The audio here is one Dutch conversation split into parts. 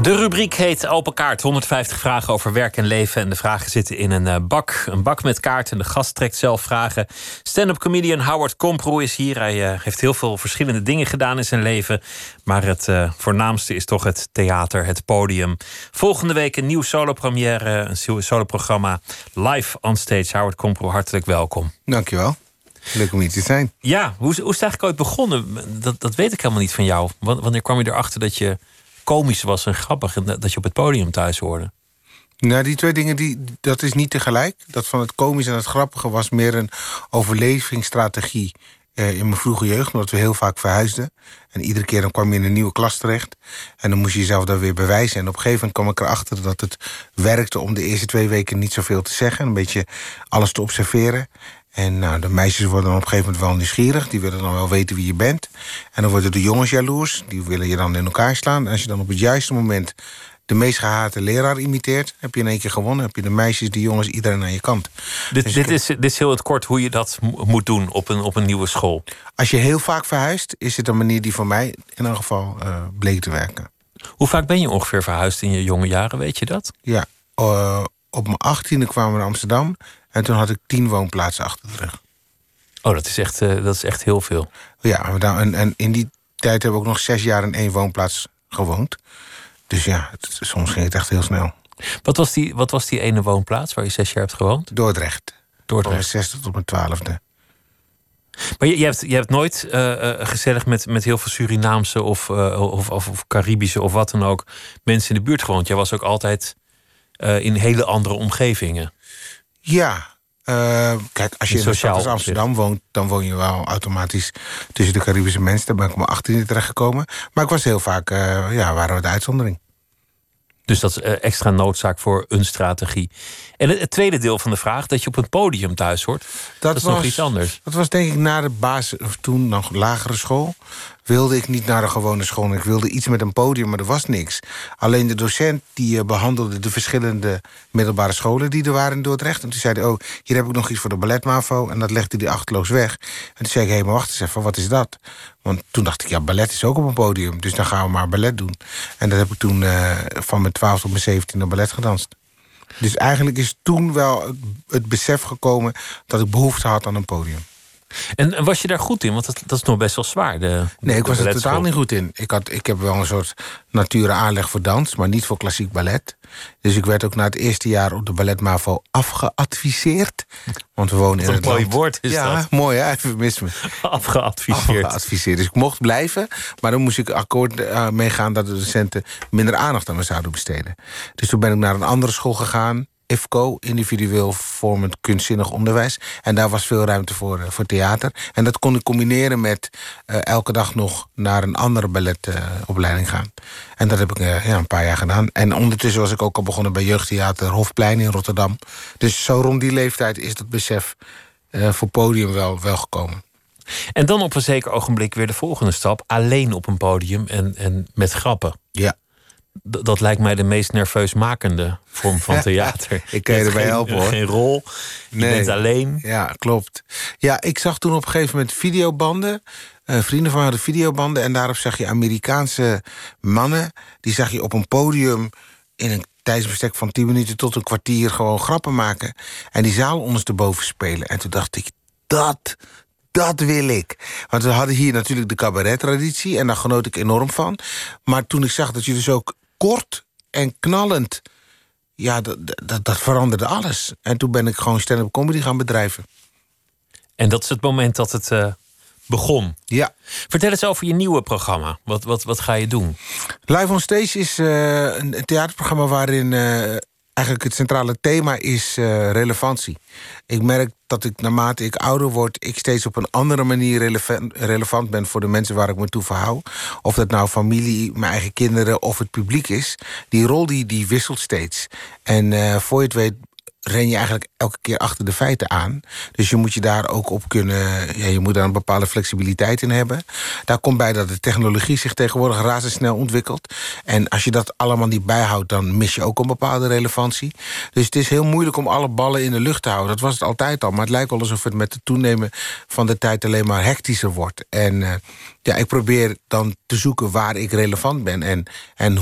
De rubriek heet Open Kaart. 150 vragen over werk en leven. En de vragen zitten in een bak. Een bak met kaarten. De gast trekt zelf vragen. Stand-up comedian Howard Komproe is hier. Hij heeft heel veel verschillende dingen gedaan in zijn leven. Maar het voornaamste is toch het theater, het podium. Volgende week een nieuw solopremière. Een soloprogramma live on stage. Howard Komproe, hartelijk welkom. Dankjewel. Leuk om hier te zijn. Ja, hoe is het eigenlijk ooit begonnen? Dat weet ik helemaal niet van jou. Wanneer kwam je erachter dat je komisch was en grappig en dat je op het podium thuis hoorde? Nou, die twee dingen, dat is niet tegelijk. Dat van het komische en het grappige was meer een overlevingsstrategie in mijn vroege jeugd, omdat we heel vaak verhuisden. En iedere keer dan kwam je in een nieuwe klas terecht. En dan moest je jezelf daar weer bewijzen. En op een gegeven moment kwam ik erachter dat het werkte om de eerste 2 weken niet zoveel te zeggen. Een beetje alles te observeren. En nou, de meisjes worden dan op een gegeven moment wel nieuwsgierig. Die willen dan wel weten wie je bent. En dan worden de jongens jaloers. Die willen je dan in elkaar slaan. En als je dan op het juiste moment de meest gehate leraar imiteert, heb je in 1 keer gewonnen. Heb je de meisjes, de jongens, iedereen aan je kant. Dit is heel het kort hoe je dat moet doen op een nieuwe school. Als je heel vaak verhuist, is het een manier die voor mij in elk geval bleek te werken. Hoe vaak ben je ongeveer verhuisd in je jonge jaren, weet je dat? Ja, op mijn 18e kwamen we naar Amsterdam. En toen had ik 10 woonplaatsen achter de rug. Oh, dat is echt heel veel. Ja, en in die tijd hebben we ook nog 6 jaar in 1 woonplaats gewoond. Dus ja, soms ging het echt heel snel. Wat was die ene woonplaats waar je 6 jaar hebt gewoond? Dordrecht. Van mijn 6e tot mijn 12e. Maar je hebt nooit gezellig met heel veel Surinaamse of Caribische of wat dan ook mensen in de buurt gewoond. Jij was ook altijd in hele andere omgevingen. Ja, kijk, als je in een stad als Amsterdam woont, dan woon je wel automatisch tussen de Caribische mensen. Daar ben ik op mijn 18e terechtgekomen. Maar ik was heel vaak, waren we de uitzondering. Dus dat is extra noodzaak voor een strategie. En het tweede deel van de vraag, dat je op een podium thuis hoort, dat is nog iets anders. Dat was denk ik na de toen nog lagere school. Wilde ik niet naar de gewone school. Ik wilde iets met een podium, maar er was niks. Alleen de docent die behandelde de verschillende middelbare scholen die er waren in Dordrecht. En toen zei hij, hier heb ik nog iets voor de ballet MAVO. En dat legde hij achterloos weg. En toen zei ik, maar wacht eens even, wat is dat? Want toen dacht ik, ballet is ook op een podium. Dus dan gaan we maar ballet doen. En dat heb ik toen van mijn 12 tot mijn 17e ballet gedanst. Dus eigenlijk is toen wel het besef gekomen dat ik behoefte had aan een podium. En was je daar goed in? Want dat is nog best wel zwaar. Nee, ik was er totaal niet goed in. Ik heb wel een soort nature aanleg voor dans, maar niet voor klassiek ballet. Dus ik werd ook na het eerste jaar op de ballet MAVO afgeadviseerd. Want we wonen in het land. Een mooi woord is dat. Ja, mooi hè, even mis me. Afgeadviseerd. Dus ik mocht blijven, maar dan moest ik akkoord meegaan dat de docenten minder aandacht aan me zouden besteden. Dus toen ben ik naar een andere school gegaan. IFCO, individueel vormend kunstzinnig onderwijs. En daar was veel ruimte voor theater. En dat kon ik combineren met elke dag nog naar een andere balletopleiding gaan. En dat heb ik een paar jaar gedaan. En ondertussen was ik ook al begonnen bij Jeugdtheater Hofplein in Rotterdam. Dus zo rond die leeftijd is dat besef voor podium wel gekomen. En dan op een zeker ogenblik weer de volgende stap. Alleen op een podium en met grappen. Ja. Dat lijkt mij de meest nerveusmakende vorm van theater. Ik kan je erbij helpen, hoor. Geen rol, je bent alleen. Ja, klopt. Ja, ik zag toen op een gegeven moment videobanden. Vrienden van mij hadden videobanden. En daarop zag je Amerikaanse mannen. Die zag je op een podium in een tijdsbestek van 10 minuten tot een kwartier gewoon grappen maken. En die zaal ondersteboven spelen. En toen dacht ik, dat wil ik. Want we hadden hier natuurlijk de cabaret-traditie. En daar genoot ik enorm van. Maar toen ik zag dat je dus ook kort en knallend, ja, dat veranderde alles. En toen ben ik gewoon stand-up comedy gaan bedrijven. En dat is het moment dat het begon. Ja. Vertel eens over je nieuwe programma. Wat ga je doen? Live on Stage is een theaterprogramma waarin eigenlijk het centrale thema is relevantie. Ik merk dat ik naarmate ik ouder word, ik steeds op een andere manier relevant ben voor de mensen waar ik me toe verhoud. Of dat nou familie, mijn eigen kinderen of het publiek is. Die rol die wisselt steeds. En voor je het weet ren je eigenlijk elke keer achter de feiten aan. Dus je moet je daar ook op kunnen. Ja, je moet daar een bepaalde flexibiliteit in hebben. Daar komt bij dat de technologie zich tegenwoordig razendsnel ontwikkelt. En als je dat allemaal niet bijhoudt, dan mis je ook een bepaalde relevantie. Dus het is heel moeilijk om alle ballen in de lucht te houden. Dat was het altijd al. Maar het lijkt wel alsof het met het toenemen van de tijd alleen maar hectischer wordt. En ik probeer dan te zoeken waar ik relevant ben en hoe.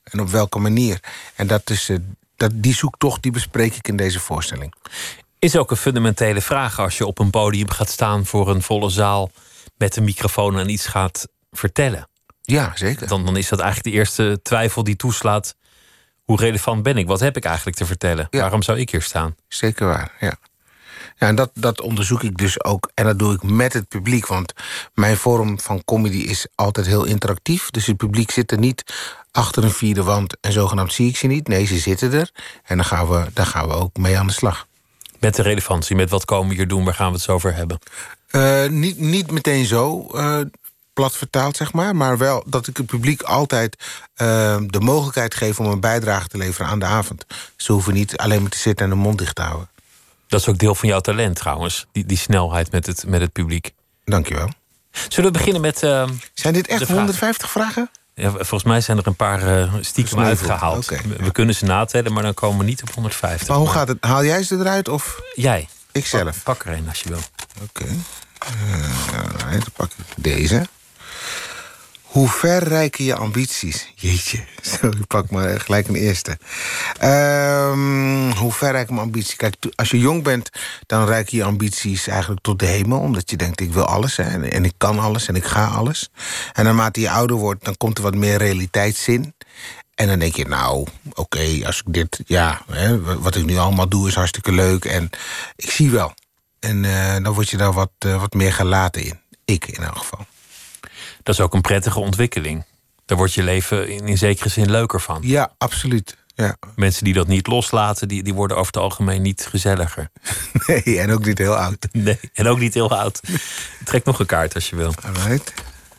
En op welke manier. En die zoektocht die bespreek ik in deze voorstelling. Is ook een fundamentele vraag als je op een podium gaat staan voor een volle zaal met een microfoon en iets gaat vertellen. Ja, zeker. Dan is dat eigenlijk de eerste twijfel die toeslaat. Hoe relevant ben ik? Wat heb ik eigenlijk te vertellen? Ja. Waarom zou ik hier staan? Zeker waar, ja. Ja, en dat onderzoek ik dus ook. En dat doe ik met het publiek. Want mijn vorm van comedy is altijd heel interactief. Dus het publiek zit er niet achter een vierde wand en zogenaamd zie ik ze niet. Nee, ze zitten er. En daar gaan we ook mee aan de slag. Met de relevantie, met wat komen we hier doen? Waar gaan we het zo over hebben? Niet meteen zo plat vertaald, zeg maar. Maar wel dat ik het publiek altijd de mogelijkheid geef om een bijdrage te leveren aan de avond. Ze hoeven niet alleen maar te zitten en de mond dicht te houden. Dat is ook deel van jouw talent trouwens. Die snelheid met het publiek. Dankjewel. Zullen we beginnen met... Zijn dit echt 150 vragen? Ja, volgens mij zijn er een paar stiekem uitgehaald. Okay, we kunnen ze natellen, maar dan komen we niet op 150. Maar hoe gaat het? Haal jij ze eruit of? Jij. Ikzelf. Pak er een als je wil. Oké. Dan pak ik deze. Hoe ver reiken je ambities? Jeetje, zo, ik pak maar gelijk een eerste. Hoe ver reiken mijn ambities? Kijk, als je jong bent, dan reiken je ambities eigenlijk tot de hemel. Omdat je denkt, ik wil alles. Hè, en ik kan alles en ik ga alles. En naarmate je ouder wordt, dan komt er wat meer realiteitszin. En dan denk je, nou, oké, als ik dit... Ja, hè, wat ik nu allemaal doe is hartstikke leuk. En ik zie wel. En dan word je daar wat meer gelaten in. Ik in elk geval. Dat is ook een prettige ontwikkeling. Daar wordt je leven in zekere zin leuker van. Ja, absoluut. Ja. Mensen die dat niet loslaten, die worden over het algemeen niet gezelliger. Nee, en ook niet heel oud. Nee, en ook niet heel oud. Trek nog een kaart als je wil. Alright.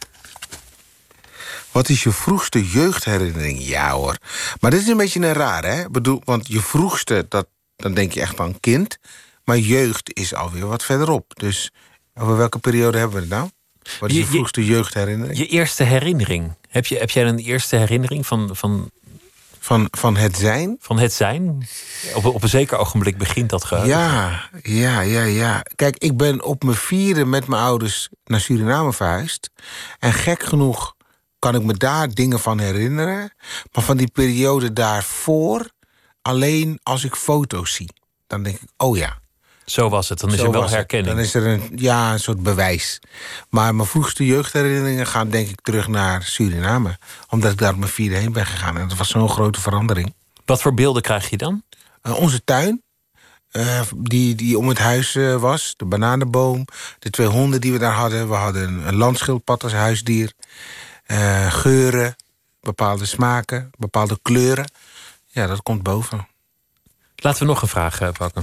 Wat is je vroegste jeugdherinnering? Ja hoor. Maar dit is een beetje een raar, hè? Ik bedoel, want je vroegste, dan denk je echt aan kind. Maar jeugd is alweer wat verderop. Dus over welke periode hebben we het nou? Wat is je vroegste jeugdherinnering? Je eerste herinnering. Heb jij een eerste herinnering van het zijn? Van het zijn? Op een zeker ogenblik begint dat geheugen. Ja. Kijk, ik ben op mijn 4e met mijn ouders naar Suriname verhuisd. En gek genoeg kan ik me daar dingen van herinneren. Maar van die periode daarvoor, alleen als ik foto's zie. Dan denk ik, oh ja. Zo was het, dan is er wel herkenning. Dan is er een soort bewijs. Maar mijn vroegste jeugdherinneringen gaan denk ik terug naar Suriname. Omdat ik daar op mijn 4e heen ben gegaan. En dat was zo'n grote verandering. Wat voor beelden krijg je dan? Onze tuin, die om het huis was. De bananenboom, de 2 honden die we daar hadden. We hadden een landschildpad als huisdier. Geuren, bepaalde smaken, bepaalde kleuren. Ja, dat komt boven. Laten we nog een vraag pakken.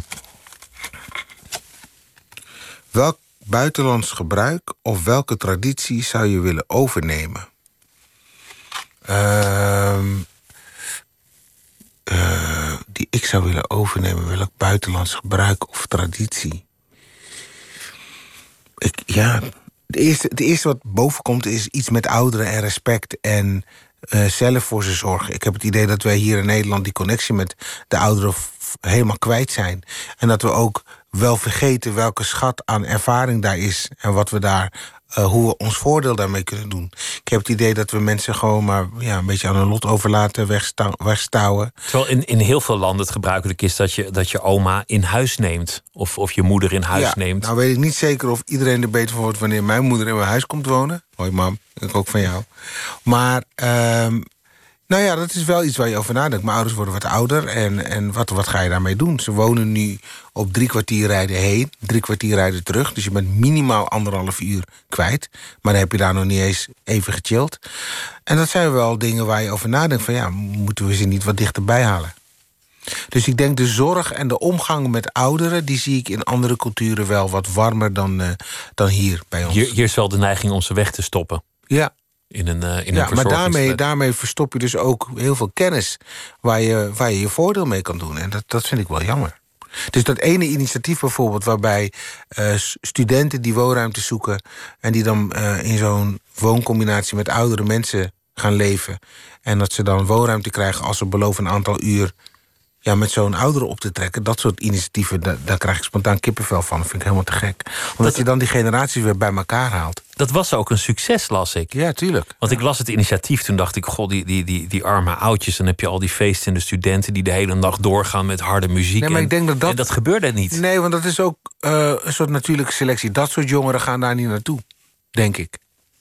Welk buitenlands gebruik of welke traditie zou je willen overnemen? Die ik zou willen overnemen, welk buitenlands gebruik of traditie? Het eerste wat boven komt is iets met ouderen en respect en zelf voor ze zorgen. Ik heb het idee dat wij hier in Nederland die connectie met de ouderen helemaal kwijt zijn. En dat we ook wel vergeten welke schat aan ervaring daar is en wat we daar, hoe we ons voordeel daarmee kunnen doen. Ik heb het idee dat we mensen gewoon maar een beetje aan hun lot overlaten, wegstouwen. Terwijl in heel veel landen het gebruikelijk is dat je oma in huis neemt. Of je moeder in huis neemt. Nou weet ik niet zeker of iedereen er beter van wordt wanneer mijn moeder in mijn huis komt wonen. Hoi mam, ik ook van jou. Maar nou ja, dat is wel iets waar je over nadenkt. Mijn ouders worden wat ouder en wat ga je daarmee doen? Ze wonen nu op 3 kwartier rijden heen, 3 kwartier rijden terug. Dus je bent minimaal 1,5 uur kwijt. Maar dan heb je daar nog niet eens even gechilled. En dat zijn wel dingen waar je over nadenkt. Van moeten we ze niet wat dichterbij halen? Dus ik denk de zorg en de omgang met ouderen, die zie ik in andere culturen wel wat warmer dan hier bij ons. Hier is wel de neiging om ze weg te stoppen. Ja. In een maar daarmee verstop je dus ook heel veel kennis waar je voordeel mee kan doen. En dat vind ik wel jammer. Dus dat ene initiatief bijvoorbeeld waarbij studenten die woonruimte zoeken en die dan in zo'n wooncombinatie met oudere mensen gaan leven en dat ze dan woonruimte krijgen als ze beloven een aantal uur met zo'n ouderen op te trekken. Dat soort initiatieven, daar krijg ik spontaan kippenvel van. Dat vind ik helemaal te gek. Omdat je dan die generaties weer bij elkaar haalt. Dat was ook een succes, las ik. Ja, tuurlijk. Want ik las het initiatief, toen dacht ik... God, die arme oudjes, dan heb je al die feestende studenten... die de hele nacht doorgaan met harde muziek. Nee, maar ik denk en dat gebeurde niet. Nee, want dat is ook een soort natuurlijke selectie. Dat soort jongeren gaan daar niet naartoe, denk ik.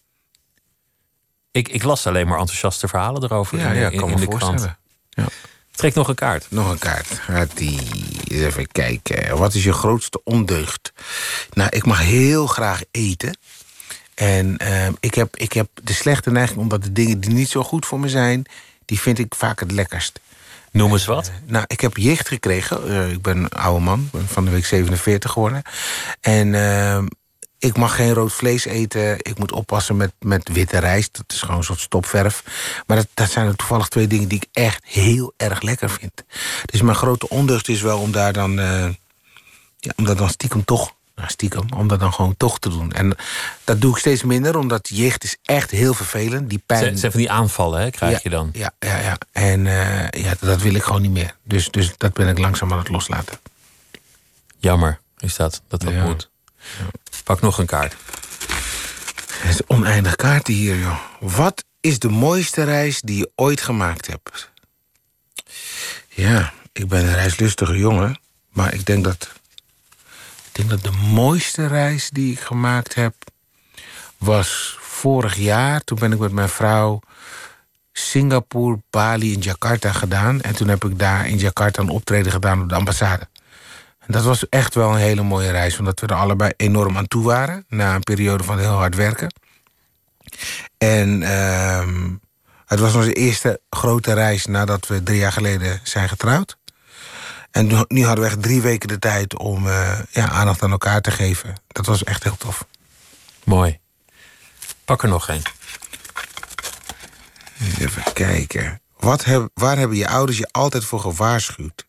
Ik las alleen maar enthousiaste verhalen erover in de krant. Ja. Trek nog een kaart. Nog een kaart. Even kijken. Wat is je grootste ondeugd? Nou, ik mag heel graag eten. En ik heb de slechte neiging... omdat de dingen die niet zo goed voor me zijn... die vind ik vaak het lekkerst. Noem eens wat. Nou, ik heb jicht gekregen. Ik ben een oude man. Ben van de week 47 geworden. En ik mag geen rood vlees eten. Ik moet oppassen met witte rijst. Dat is gewoon een soort stopverf. Maar dat zijn er toevallig 2 dingen die ik echt heel erg lekker vind. Dus mijn grote ondeugd is wel om daar dan... om dat dan stiekem toch... om dat dan gewoon toch te doen. En dat doe ik steeds minder, omdat jicht is echt heel vervelend. Die pijn... Zijn van die aanvallen, hè, krijg je dan? Ja. En dat wil ik gewoon niet meer. Dus dat ben ik langzaam aan het loslaten. Jammer is dat moet. Ja. Pak nog een kaart. Het is oneindig kaarten hier, joh. Wat is de mooiste reis die je ooit gemaakt hebt? Ja, ik ben een reislustige jongen. Maar ik denk dat de mooiste reis die ik gemaakt heb... was vorig jaar. Toen ben ik met mijn vrouw Singapore, Bali en Jakarta gedaan. En toen heb ik daar in Jakarta een optreden gedaan op de ambassade. En dat was echt wel een hele mooie reis. Omdat we er allebei enorm aan toe waren. Na een periode van heel hard werken. En het was onze eerste grote reis nadat we 3 jaar geleden zijn getrouwd. En nu hadden we echt 3 weken de tijd om aandacht aan elkaar te geven. Dat was echt heel tof. Mooi. Pak er nog een. Even kijken. Waar hebben je ouders je altijd voor gewaarschuwd?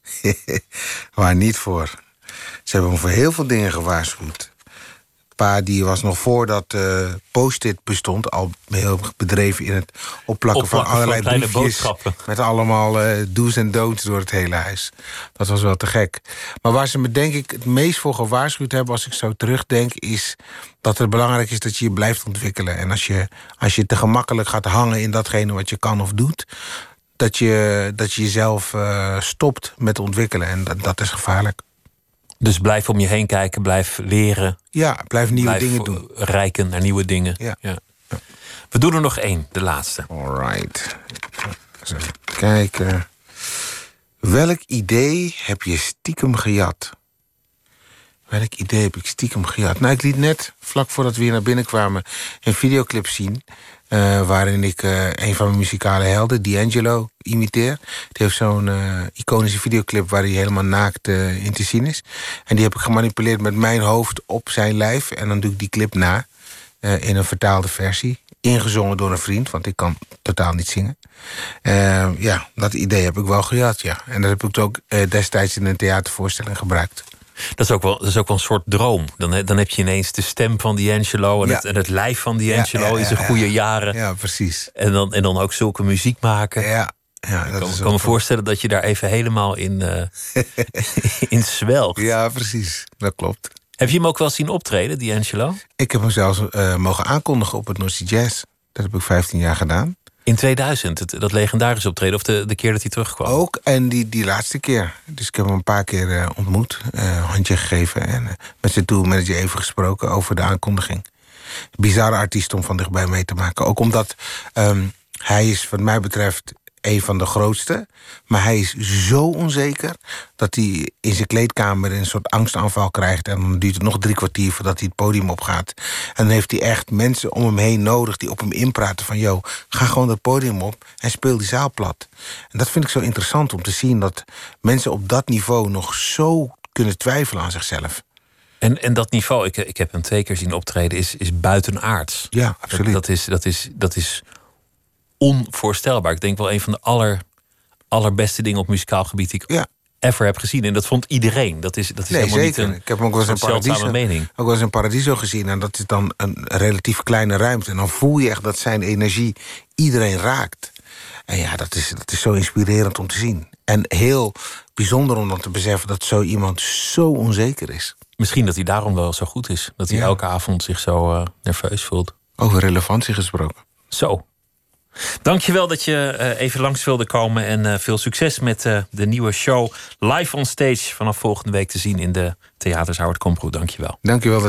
Waar niet voor. Ze hebben me voor heel veel dingen gewaarschuwd. Pa die was nog voordat Post-it bestond... al heel bedreven in het opplakken van allerlei briefjes... met allemaal do's en don'ts door het hele huis. Dat was wel te gek. Maar waar ze me denk ik het meest voor gewaarschuwd hebben... als ik zo terugdenk, is dat het belangrijk is dat je je blijft ontwikkelen. En als je te gemakkelijk gaat hangen in datgene wat je kan of doet... dat je jezelf stopt met ontwikkelen. En dat is gevaarlijk. Dus blijf om je heen kijken, blijf leren. Ja, blijf nieuwe dingen doen. Rijken naar nieuwe dingen. Ja. We doen er nog 1, de laatste. Alright. Eens even kijken. Welk idee heb je stiekem gejat? Welk idee heb ik stiekem gejat? Nou, ik liet net, vlak voordat we hier naar binnen kwamen... een videoclip zien... waarin ik een van mijn muzikale helden, D'Angelo, imiteer. Die heeft zo'n iconische videoclip waar hij helemaal naakt in te zien is. En die heb ik gemanipuleerd met mijn hoofd op zijn lijf. En dan doe ik die clip na, in een vertaalde versie. Ingezongen door een vriend, want ik kan totaal niet zingen. Dat idee heb ik wel gehad, ja. En dat heb ik ook destijds in een theatervoorstelling gebruikt. Dat is ook wel een soort droom. Dan heb je ineens de stem van D'Angelo en het lijf van D'Angelo in zijn goede jaren. Ja, precies. En dan ook zulke muziek maken. Ja, ik kan me voorstellen dat je daar even helemaal in zwelgt. Ja, precies. Dat klopt. Heb je hem ook wel zien optreden, D'Angelo? Ik heb hem zelfs mogen aankondigen op het North Sea Jazz. Dat heb ik 15 jaar gedaan. In 2000, dat legendarische optreden, of de keer dat hij terugkwam? Ook, en die laatste keer. Dus ik heb hem een paar keer ontmoet, handje gegeven... en met zijn tourmanager even gesproken over de aankondiging. Bizarre artiest om van dichtbij mee te maken. Ook omdat hij is, wat mij betreft, een van de grootste. Maar hij is zo onzeker dat hij in zijn kleedkamer een soort angstaanval krijgt. En dan duurt het nog 3 kwartier voordat hij het podium opgaat. En dan heeft hij echt mensen om hem heen nodig die op hem inpraten van... yo, ga gewoon dat podium op en speel die zaal plat. En dat vind ik zo interessant om te zien dat mensen op dat niveau nog zo kunnen twijfelen aan zichzelf. En dat niveau, ik heb hem 2 keer zien optreden, is buitenaards. Ja, absoluut. Dat is onvoorstelbaar. Ik denk wel een van de allerbeste dingen op muzikaal gebied die ik ever heb gezien. En dat vond iedereen. Dat is helemaal zeker niet ik heb hem ook wel eens in Paradiso gezien. En dat is dan een relatief kleine ruimte. En dan voel je echt dat zijn energie iedereen raakt. En ja, dat is zo inspirerend om te zien. En heel bijzonder om dan te beseffen dat zo iemand zo onzeker is. Misschien dat hij daarom wel zo goed is. Dat hij elke avond zich zo nerveus voelt. Over relevantie gesproken. Zo. Dankjewel dat je even langs wilde komen. En veel succes met de nieuwe show Live on Stage. Vanaf volgende week te zien in de theaters Howard Komproe. Dankjewel. Dankjewel.